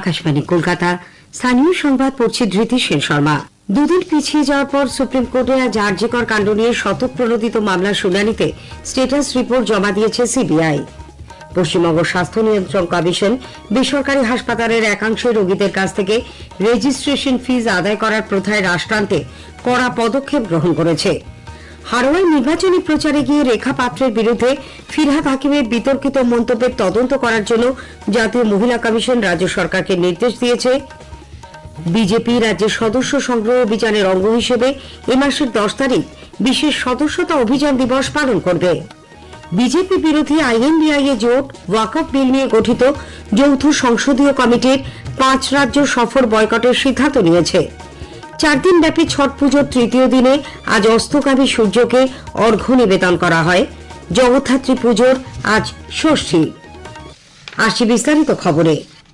আকাশবাণী কলকাতা। স্থানীয় সংবাদ পড়ছে ধৃতি সেন শর্মা। দুদিন পিছিয়ে যাওয়ার পর সুপ্রিম কোর্টে আজ আরজিকর কাণ্ড নিয়ে শতপ্রণোদিত মামলার শুনানিতে স্টেটাস রিপোর্ট জমা দিয়েছে সিবিআই। পশ্চিমবঙ্গ স্বাস্থ্য নিয়ন্ত্রণ কমিশন বেসরকারি হাসপাতালের একাংশের রোগীদের কাছ থেকে রেজিস্ট্রেশন ফিজ আদায় করার প্রথায় হ্রাস টানতে কড়া পদক্ষেপ গ্রহণ করেছে। হারোয়ায় নির্বাচনী প্রচারে গিয়ে রেখা পাত্রের বিরুদ্ধে ফিরহাদ হাকিমের বিতর্কিত মন্তব্যের তদন্ত করার জন্য জাতীয় মহিলা কমিশন রাজ্য সরকারকে নির্দেশ দিয়েছে। বিজেপি রাজ্যের সদস্য সংগ্রহ অভিযানের অঙ্গ হিসেবে এ মাসের 10 তারিখ বিশেষ সদস্যতা অভিযান দিবস পালন করবে। বিজেপি বিরোধী আইএনডিআইএ জোট ওয়াকফ বিল নিয়ে গঠিত যৌথ সংসদীয় কমিটির 5 রাজ্য সফর বয়কটের সিদ্ধান্ত নিয়েছে। 4 দিন ব্যাপী ছট পুজোর তৃতীয় দিনে আজ অস্তগামী সূর্যকে অর্ঘ্য নিবেদন করা হয়। জগদ্ধাত্রী পুজোর আজ ষষ্ঠী। আসছি বিস্তারিত খবরে।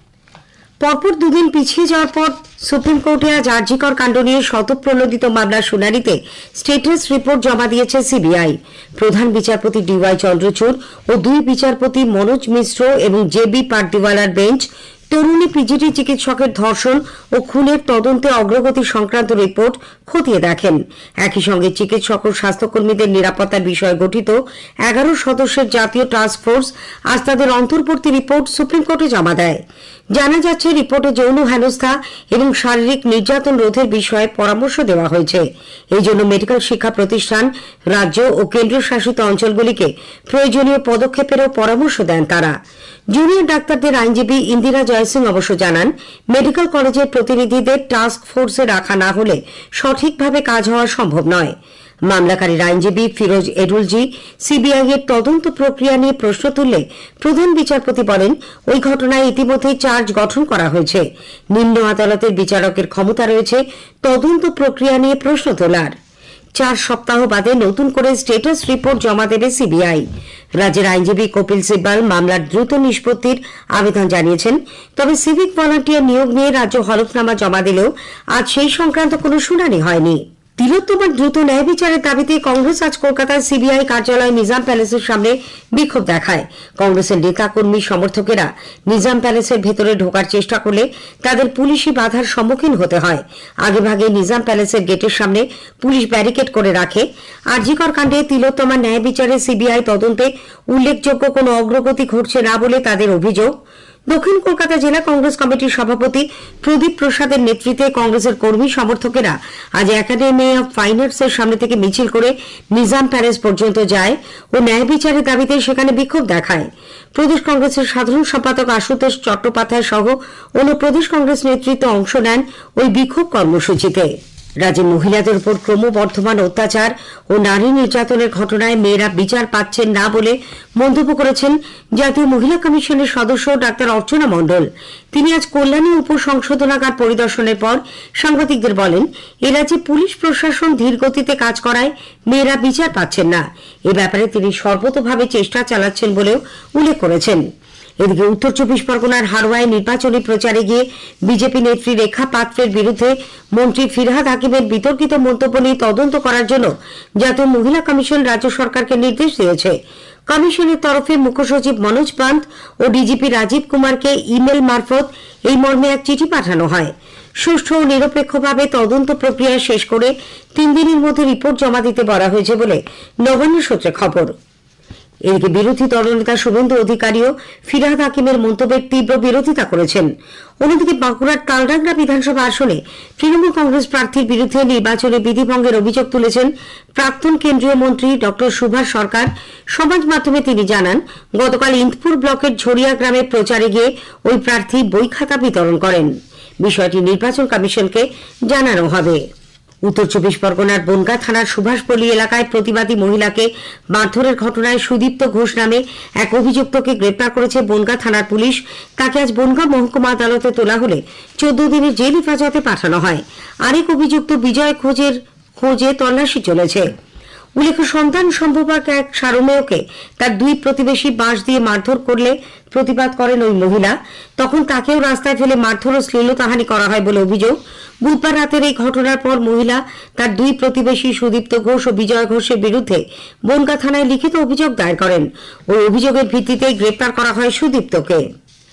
পরপর দুদিন পিছিয়ে যাওয়ার পর সুপ্রিম কোর্টে আজ আরজিকর কাণ্ড নিয়ে শতপ্রণোদিত মামলার শুনানিতে স্টেটাস রিপোর্ট জমা দিয়েছে সিবিআই। প্রধান বিচারপতি ডিওয়াই চন্দ্রচূড় ও 2 বিচারপতি মনোজ মিশ্র এবং জেবি পাটদিওয়ালার বেঞ্চ তরুণী পিজিটি চিকিৎসকের ধর্ষণ ও খুনের তদন্তে অগ্রগতি সংক্রান্ত রিপোর্ট খতিয়ে দেখেন। একই সঙ্গে চিকিৎসক ও স্বাস্থ্যকর্মীদের নিরাপত্তার বিষয়ে গঠিত 11 সদস্যের জাতীয় টাস্ক ফোর্স আজ তাদের অন্তর্বর্তী রিপোর্ট সুপ্রিম কোর্টে জমা দেয়। জানা যাচ্ছে, রিপোর্টে যৌন হেনস্থা এবং শারীরিক নির্যাতন রোধের বিষয়ে পরামর্শ দেওয়া হয়েছে। এই জন্য মেডিকেল শিক্ষা প্রতিষ্ঠান, রাজ্য ও কেন্দ্রীয় শাসিত অঞ্চলগুলিকে প্রয়োজনীয় পদক্ষেপেরও পরামর্শ দেন তারা। জুনিয়র ডাক্তারদের আইনজীবী ইন্দিরা জয়সিং অবশ্য জানান, মেডিকেল কলেজের প্রতিনিধিদের টাস্ক ফোর্সে রাখা না হলে সঠিকভাবে কাজ হওয়া সম্ভব নয়। মামলাকারীর আইনজীবী ফিরোজ এডুলজি সিবিআই এর তদন্ত প্রক্রিয়া নিয়ে প্রশ্ন তুললে প্রধান বিচারপতি বলেন, ওই ঘটনায় ইতিমধ্যেই চার্জ গঠন করা হয়েছে। নিম্ন আদালতের বিচারকের ক্ষমতা রয়েছে তদন্ত প্রক্রিয়া নিয়ে প্রশ্ন তোলার। 4 সপ্তাহ বাদে নতুন করে স্টেটাস রিপোর্ট জমা দেবে সিবিআই। রাজ্যের আইনজীবী কপিল সিব্বাল মামলার দ্রুত নিষ্পত্তির আবেদন জানিয়েছেন। তবে সিভিক ভলান্টিয়ার নিয়োগ নিয়ে রাজ্য হলফনামা জমা দিলেও আজ সেই সংক্রান্ত কোনো শুনানি হয়নি। তিলোত্তমার দ্রুত ন্যায় বিচারের দাবিতে কংগ্রেস আজ কলকাতায় সিবিআই কার্যালয় নিজাম প্যালেসের সামনে বিক্ষোভ দেখায়। কংগ্রেসের নেতাকর্মী সমর্থকেরা নিজাম প্যালেসের ভেতরে ঢোকার চেষ্টা করলে তাদের পুলিশি বাধার সম্মুখীন হতে হয়। আগেভাগে নিজাম প্যালেসের গেটের সামনে পুলিশ ব্যারিকেড করে রাখে। আরজিকর কাণ্ডে তিলোত্তমার ন্যায় বিচারে সিবিআই তদন্তে উল্লেখযোগ্য কোনো অগ্রগতি ঘটছে না বলে তাদের অভিযোগ। দক্ষিণ কলকাতা জেলা কংগ্রেস কমিটির সভাপতি প্রদীপ প্রসাদের নেতৃত্বে কংগ্রেসের কর্মী সমর্থকেরা আজ একাডেমি অব ফাইন আর্টসের সামনে থেকে মিছিল করে নিজাম প্যালেস পর্যন্ত যায় ও ন্যায় বিচারের দাবিতে সেখানে বিক্ষোভ দেখায়। প্রদেশ কংগ্রেসের সাধারণ সম্পাদক আশুতোষ চট্টোপাধ্যায় সহ অন্য প্রদেশ কংগ্রেস নেতৃত্ব অংশ নেন ওই বিক্ষোভ কর্মসূচিতে। রাজ্যে মহিলাদের উপর ক্রমবর্ধমান অত্যাচার ও নারী নির্যাতনের ঘটনায় মেয়েরা বিচার পাচ্ছেন না বলে মন্তব্য করেছেন জাতীয় মহিলা কমিশনের সদস্য ডাক্তার অর্চনা মণ্ডল। তিনি আজ কল্যাণী উপসংশোধনাগার পরিদর্শনের পর সাংবাদিকদের বলেন, এ রাজ্যে পুলিশ প্রশাসন ধীর গতিতে কাজ করায় মেয়েরা বিচার পাচ্ছেন না। এ ব্যাপারে তিনি সর্বতোভাবে চেষ্টা চালাচ্ছেন বলেও উল্লেখ করেছেন। এদিকে উত্তর 24 পরগনার হারোয়ায় নির্বাচনী প্রচারে গিয়ে বিজেপি নেত্রী রেখা পাত্রের বিরুদ্ধে মন্ত্রী ফিরহাদ হাকিমের বিতর্কিত মন্তব্য নিয়ে তদন্ত করার জন্য জাতীয় মহিলা কমিশন রাজ্য সরকারকে নির্দেশ দিয়েছে। কমিশনের তরফে মুখ্য সচিব মনোজ পান্ত ও ডিজিপি রাজীব কুমারকে ইমেল মারফত এই মর্মে এক চিঠি পাঠানো হয়। সুষ্ঠু ও নিরপেক্ষভাবে তদন্ত প্রক্রিয়া শেষ করে 3 দিনের মধ্যে রিপোর্ট জমা দিতে বলা হয়েছে বলে নবান্ন সূত্রে খবর। এদিকে বিরোধী দলনেতা শুভেন্দু অধিকারীও ফিরহাদ হাকিমের মন্তব্যের তীব্র বিরোধিতা করেছেন। অন্যদিকে বাঁকুড়ার তালডাংরা বিধানসভা আসনে তৃণমূল কংগ্রেস প্রার্থীর বিরুদ্ধে নির্বাচনে বিধিভঙ্গের অভিযোগ তুলেছেন প্রাক্তন কেন্দ্রীয় মন্ত্রী ডক্টর সুভাষ সরকার। সমাজ মাধ্যমে তিনি জানান, গতকাল ইন্দপুর ব্লকের ঝরিয়া গ্রামে প্রচারে গিয়ে ওই প্রার্থী বই খাতা বিতরণ করেন। বিষয়টি নির্বাচন কমিশনকে জানানো হবে। উত্তর 24 পরগনার বনগাঁ থানার সুভাষপল্লী এলাকায় প্রতিবাদী মহিলাকে মারধরের ঘটনায় সুদীপ্ত ঘোষ নামে এক অভিযুক্তকে গ্রেপ্তার করেছে বনগাঁ থানার পুলিশ। তাকে আজ বনগাঁ মহকুমা আদালতে তোলা হলে 14 দিনের জেল হেফাজতে পাঠানো হয়। আরেক অভিযুক্ত বিজয় খোঁজে তল্লাশি চলেছে। উল্লেখ্য, সন্তান সম্ভবক এক সারমেয়কে তার 2 প্রতিবেশী বাঁশ দিয়ে মারধর করলে প্রতিবাদ করেন ওই মহিলা। তখন তাকেও রাস্তায় ফেলে মারধর ও শ্লীলতাহানি করা হয় বলে অভিযোগ। বুধবার রাতের এই ঘটনার পর মহিলা তার 2 প্রতিবেশী সুদীপ্ত ঘোষ ও বিজয় ঘোষের বিরুদ্ধে বনগাঁ থানায় লিখিত অভিযোগ দায়ের করেন। ওই অভিযোগের ভিত্তিতে গ্রেপ্তার করা হয় সুদীপ্তকে।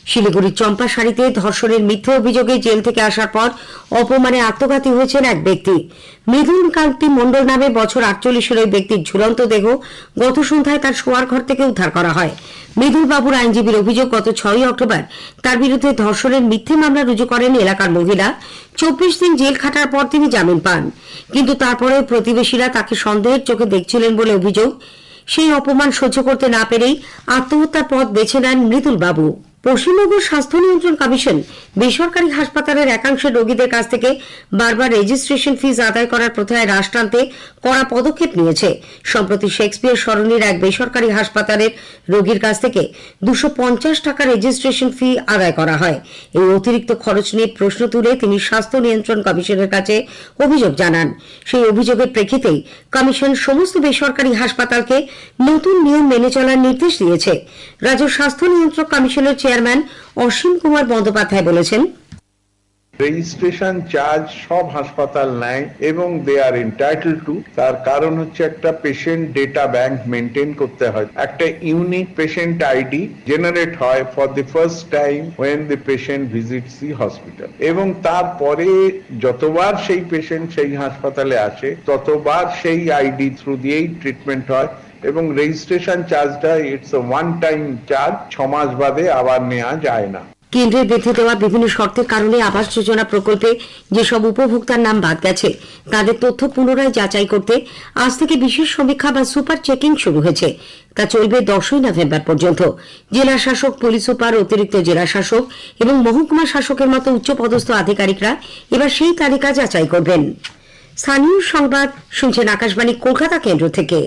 শিলিগুড়ির চম্পাশাড়িতে ধর্ষণের মিথ্যে অভিযোগে জেল থেকে আসার পর অপমানে আত্মঘাতী হয়েছেন এক ব্যক্তি। মৃদুল কান্তি মণ্ডল নামে বছর 48-এর ওই ব্যক্তির ঝুলন্ত দেহ গত সন্ধ্যায় তার শোয়ার ঘর থেকে উদ্ধার করা হয়। মৃদুল বাবুর আইনজীবীর অভিযোগ, গত 6 অক্টোবর তার বিরুদ্ধে ধর্ষণের মিথ্যে মামলা রুজু করেন এলাকার মহিলা। 24 দিন জেল খাটার পর তিনি জামিন পান, কিন্তু তারপরেও প্রতিবেশীরা তাকে সন্দেহের চোখে দেখছিলেন বলে অভিযোগ। সেই অপমান সহ্য করতে না পেরেই আত্মহত্যার পথ বেছে নেন মৃদুল বাবু। পশ্চিমবঙ্গ স্বাস্থ্য নিয়ন্ত্রণ কমিশন বেসরকারি হাসপাতালের একাংশের রোগীদের কাছ থেকে বারবার রেজিস্ট্রেশন ফিস আদায় করার প্রথায় হ্রাস টানতে কড়া পদক্ষেপ নিয়েছে। সম্প্রতি শেক্সপিয়ার সরণির এক বেসরকারি হাসপাতালের রোগীর কাছ থেকে 250 টাকা রেজিস্ট্রেশন ফি আদায় করা হয়। এই অতিরিক্ত খরচ নিয়ে প্রশ্ন তুলে তিনি স্বাস্থ্য নিয়ন্ত্রণ কমিশনের কাছে অভিযোগ জানান। সেই অভিযোগের প্রেক্ষিতেই কমিশন সমস্ত বেসরকারি হাসপাতালকে নতুন নিয়ম মেনে চলার নির্দেশ দিয়েছে। রাজ্য স্বাস্থ্য নিয়ন্ত্রক কমিশনের চেয়ারম্যান অসীম কুমার বন্দ্যোপাধ্যায় বলেছেন, রেজিস্ট্রেশন চার্জ সব হাসপাতাল নেয় এবং দে আর এন্টাইটেলড টু। তার কারণ হচ্ছে একটা পেশেন্ট ডেটা ব্যাংক মেনটেন করতে হয়, একটা ইউনিক পেশেন্ট আইডি জেনারেট হয় for the first time when the patient visits the hospital, এবং তারপরে যতবার সেই পেশেন্ট সেই হাসপাতালে আসে ততবার সেই আইডি থ্রু দিয়েই ট্রিটমেন্ট হয়, এবং রেজিস্ট্রেশন চার্জটা it's a one time charge, 6 মাস বাদে আবার নেওয়া যায় না। কেন্দ্রের বেঁধে দেওয়া বিভিন্ন শর্তের কারণে আবাস যোজনা প্রকল্পে যেসব উপভোক্তার নাম বাদ গেছে তাদের তথ্য পুনরায় যাচাই করতে আজ থেকে বিশেষ সমীক্ষা বা সুপার চেকিং শুরু হয়েছে। তা চলবে 10ই নভেম্বর পর্যন্ত। জেলা শাসক, পুলিশ সুপার, অতিরিক্ত জেলা শাসক এবং মহকুমা শাসকের মতো উচ্চপদস্থ আধিকারিকরা এবার সেই তালিকা যাচাই করবেন। স্থানীয় সংবাদ শুনছেন আকাশবাণী কলকাতা কেন্দ্র থেকে।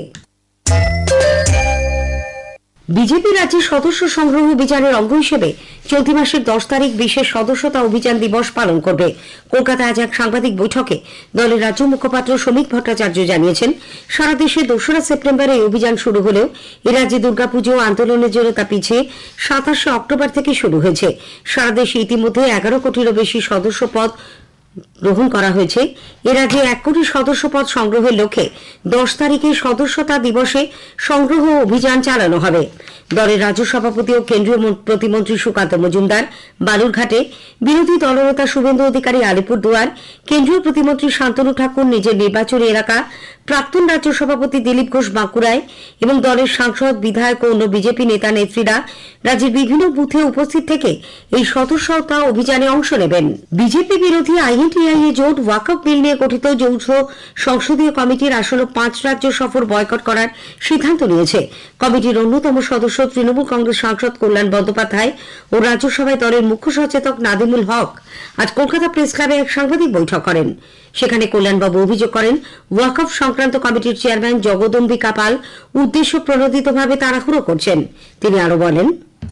বিজেপি রাজ্যে সদস্য সংগ্রহ অভিযানের অঙ্গ হিসেবে চলতি মাসের 10 তারিখ বিশেষ সদস্যতা অভিযান দিবস পালন করবে। কলকাতায় আজ এক সাংবাদিক বৈঠকে দলের রাজ্য মুখপাত্র শ্রমিক ভট্টাচার্য জানিয়েছেন, সারা দেশে 2রা সেপ্টেম্বর এই অভিযান শুরু হলেও এ রাজ্যে দুর্গাপুজো আন্দোলনের জন্য তা পিছিয়ে 27 অক্টোবর থেকে শুরু হয়েছে। সারা দেশে ইতিমধ্যে 11 কোটিরও বেশি সদস্য পদ গ্রহণ করা হয়েছে। এ রাজ্যে 1 কোটি সদস্য পদ সংগ্রহের লক্ষ্যে 10 তারিখে সদস্যতা দিবসে সংগ্রহ অভিযান চালানো হবে। দলের রাজ্য সভাপতি ও কেন্দ্রীয় প্রতিমন্ত্রী সুকান্ত মজুমদার বালুরঘাটে, বিরোধী দলনেতা শুভেন্দু অধিকারী আলিপুরদুয়ার, কেন্দ্রীয় প্রতিমন্ত্রী শান্তনু ঠাকুর নিজের নির্বাচনী এলাকা, প্রাক্তন রাজ্য সভাপতি দিলীপ ঘোষ বাঁকুড়ায় এবং দলের সাংসদ, বিধায়ক ও অন্য বিজেপি নেতা নেত্রীরা রাজ্যের বিভিন্ন বুথে উপস্থিত থেকে এই সদস্যতা অভিযানে অংশ নেবেন। বিজেপি বিরোধী আইএনটিআইএ জোট ওয়াকফ বিল নিয়ে গঠিত যৌথ সংসদীয় কমিটির আসন্ন 5 রাজ্য সফর বয়কট করার সিদ্ধান্ত নিয়েছে। কমিটির অন্যতম সদস্য তৃণমূল কংগ্রেস সাংসদ কল্যাণ বন্দ্যোপাধ্যায় ও রাজ্যসভায় দলের মুখ্য সচেতক নাদিমুল হক আজ কলকাতা প্রেস ক্লাবে এক সাংবাদিক বৈঠক করেন। সেখানে কল্যাণবাবু অভিযোগ করেন, ওয়াকফ সংক্রান্ত কমিটির চেয়ারম্যান জগদম্বিকা পাল উদ্দেশ্য প্রণোদিতভাবে তাড়াহুড়ো করছেন। তিনি আরো বলেন,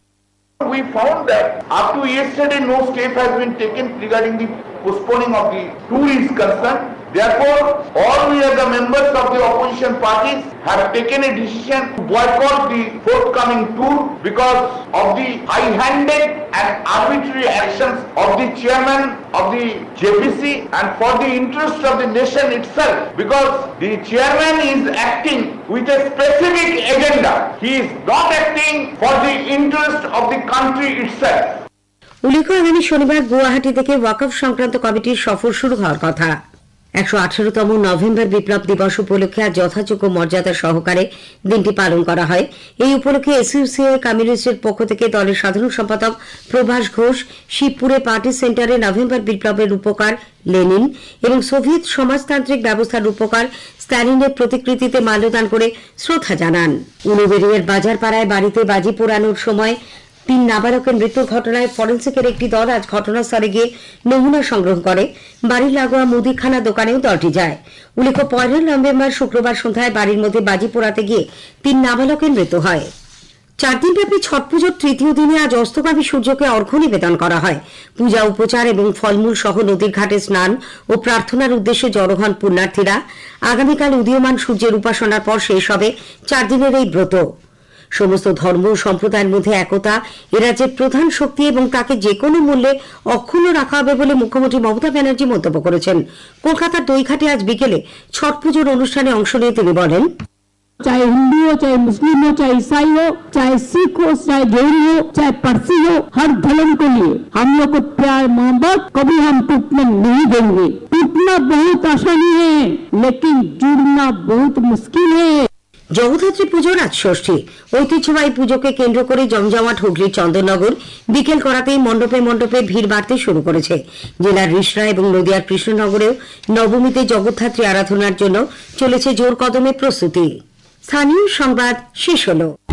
We found that up to yesterday no step has been taken regarding the postponing of the tour is concerned. Therefore, all we as the members of the opposition parties have taken a decision to boycott the forthcoming tour because of the high-handed and arbitrary actions of the chairman of the JPC and for the interest of the nation itself, because the chairman is acting with a specific agenda. He is not acting for the interest of the country itself. উল্লেখ্য, আগামী শনিবার গুয়াহাটি থেকে ওয়াকফ সংক্রান্ত কমিটির সফর শুরু হওয়ার কথা। 118তম নভেম্বর বিপ্লব দিবস উপলক্ষে আজ যথাযোগ্য মর্যাদা সহকারে দিনটি পালন করা হয়। এই উপলক্ষে এসইউসিআই কমিউনিস্টের পক্ষ থেকে দলের সাধারণ সম্পাদক প্রভাস ঘোষ শিবপুরে পার্টি সেন্টারে নভেম্বর বিপ্লবের রূপকার লেনিন এবং সোভিয়েত সমাজতান্ত্রিক ব্যবস্থার রূপকার স্ট্যালিনের প্রতিকৃতিতে মাল্যদান করে শ্রদ্ধা জানান। উলুবেড়িয়ার বাজারপাড়ায় বাড়িতে বাজি পোড়ানোর সময় 3 নাবালকের মৃত্যুর ঘটনায় ফরেন্সিকের একটি দল আজ ঘটনাস্থলে গিয়ে নমুনা সংগ্রহ করে। বাড়ির লাগোয়া মুদিখানা দোকানেও দলটি যায়। উল্লেখ্য, 1 নভেম্বর শুক্রবার সন্ধ্যায় বাড়ির মধ্যে বাজি পোড়াতে গিয়ে 3 নাবালকের মৃত্যু হয়। 4 দিনব্যাপী ছট পুজোর তৃতীয় দিনে আজ অস্তগামী সূর্যকে অর্ঘ্য নিবেদন করা হয়। পূজা উপচার এবং ফলমূল সহ নদীর ঘাটে স্নান ও প্রার্থনার উদ্দেশ্যে জড়ো হন পুণ্যার্থীরা। আগামীকাল উদীয়মান সূর্যের উপাসনার পর শেষ হবে 4 দিনের এই ব্রত। সমস্ত ধর্ম ও সম্প্রদায়ের মধ্যে একতা এ রাজ্যের প্রধান শক্তি এবং তাকে যে কোনো মূল্যে অক্ষুণ্ণ রাখা হবে বলে মুখ্যমন্ত্রী মমতা ব্যানার্জি মন্তব্য করেছেন। কলকাতার দইঘাটে আজ বিকেলে ছট পুজোর অনুষ্ঠানে অংশ নিয়ে তিনি বলেন, चाहे हिंदू हो, चाहे मुस्लिम हो, चाहे ईसाई हो, चाहे सिख हो, चाहे जैन हो, चाहे पारसी हो, हर धर्म के लिए हम लोग को प्यार मोहब्बत कभी हम टूटने नहीं देंगे। टूटना बहुत आसानी है, लेकिन जुड़ना बहुत मुश्किल है। জগদ্ধাত্রী পুজো রাত ষষ্ঠী ঐতিহ্যবাহী পুজোকে কেন্দ্র করে জমজমাট হুগলির চন্দননগর। বিকেল করাতেই মণ্ডপে মণ্ডপে ভিড় বাড়তে শুরু করেছে। জেলার রিষড়া এবং নদিয়ার কৃষ্ণনগরেও নবমীতে জগদ্ধাত্রী আরাধনার জন্য চলেছে জোর কদমে প্রস্তুতি। স্থানীয় সংবাদ শেষ হলো।